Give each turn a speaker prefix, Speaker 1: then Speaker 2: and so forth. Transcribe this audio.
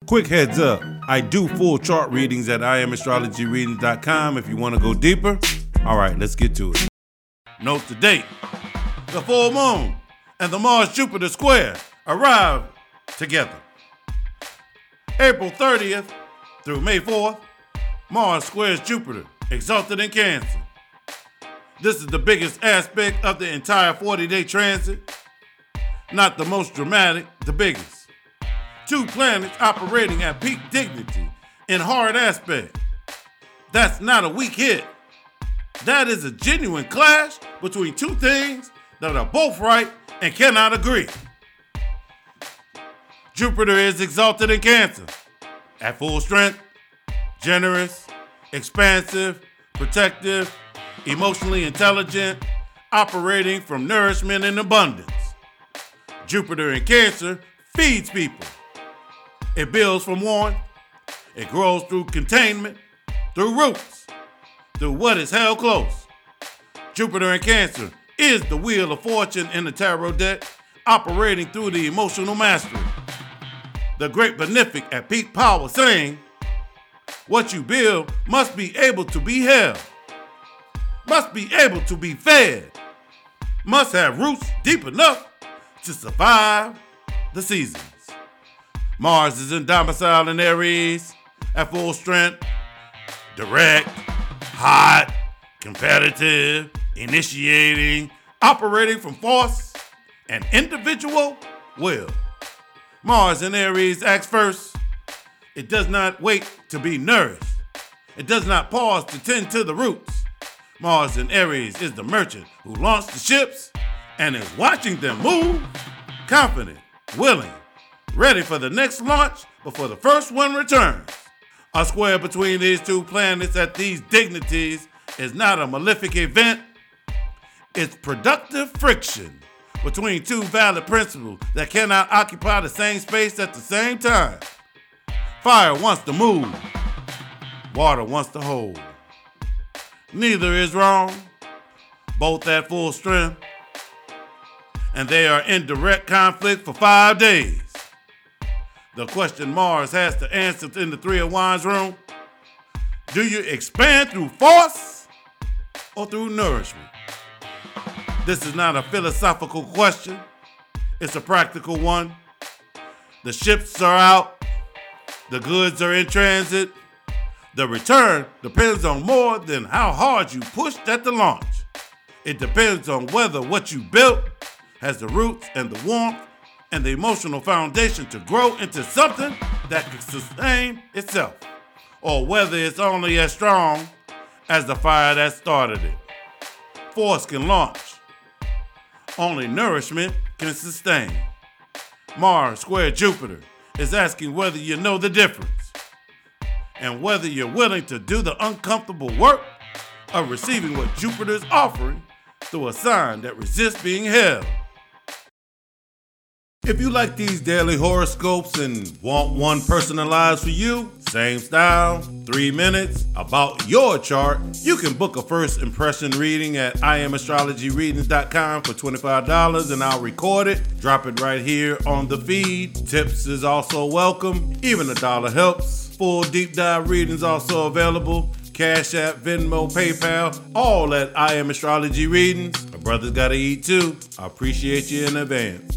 Speaker 1: Quick heads up, I do full chart readings at IamAstrologyReadings.com if you want to go deeper. All right, let's get to it. Note the date. The full moon and the Mars-Jupiter square arrive together. April 30th through May 4th, Mars squares Jupiter, exalted in Cancer. This is the biggest aspect of the entire 40-day transit. Not the most dramatic, the biggest. Two planets operating at peak dignity in hard aspect. That's not a weak hit. That is a genuine clash between two things that are both right and cannot agree. Jupiter is exalted in Cancer, at full strength, generous, expansive, protective, emotionally intelligent, operating from nourishment and abundance. Jupiter in Cancer feeds people. It builds from warmth. It grows through containment, through roots, through what is held close. Jupiter in Cancer is the wheel of fortune in the tarot deck, operating through the emotional mastery. The great benefic at peak power saying, what you build must be able to be held, must be able to be fed, must have roots deep enough to survive the seasons. Mars is in domicile in Aries, at full strength, direct, hot, competitive, initiating, operating from force and individual will. Mars in Aries acts first. It does not wait to be nourished. It does not pause to tend to the roots. Mars in Aries is the merchant who launched the ships and is watching them move, confident, willing, ready for the next launch before the first one returns. A square between these two planets at these dignities is not a malefic event. It's productive friction between two valid principles that cannot occupy the same space at the same time. Fire wants to move. Water wants to hold. Neither is wrong. Both at full strength. And they are in direct conflict for 5 days. The question Mars has to answer in the Three of Wands room: do you expand through force or through nourishment? This is not a philosophical question. It's a practical one. The ships are out. The goods are in transit. The return depends on more than how hard you pushed at the launch. It depends on whether what you built has the roots and the warmth and the emotional foundation to grow into something that can sustain itself, or whether it's only as strong as the fire that started it. Force can launch. Only nourishment can sustain. Mars square Jupiter is asking whether you know the difference and whether you're willing to do the uncomfortable work of receiving what Jupiter's offering through a sign that resists being held. If you like these daily horoscopes and want one personalized for you, same style, 3 minutes, about your chart, you can book a first impression reading at IamAstrologyReadings.com for $25 and I'll record it, drop it right here on the feed. Tips is also welcome, even $1 helps. Full deep dive readings also available. Cash App, Venmo, PayPal, all at I Am Astrology Readings. My brother's gotta eat too. I appreciate you in advance.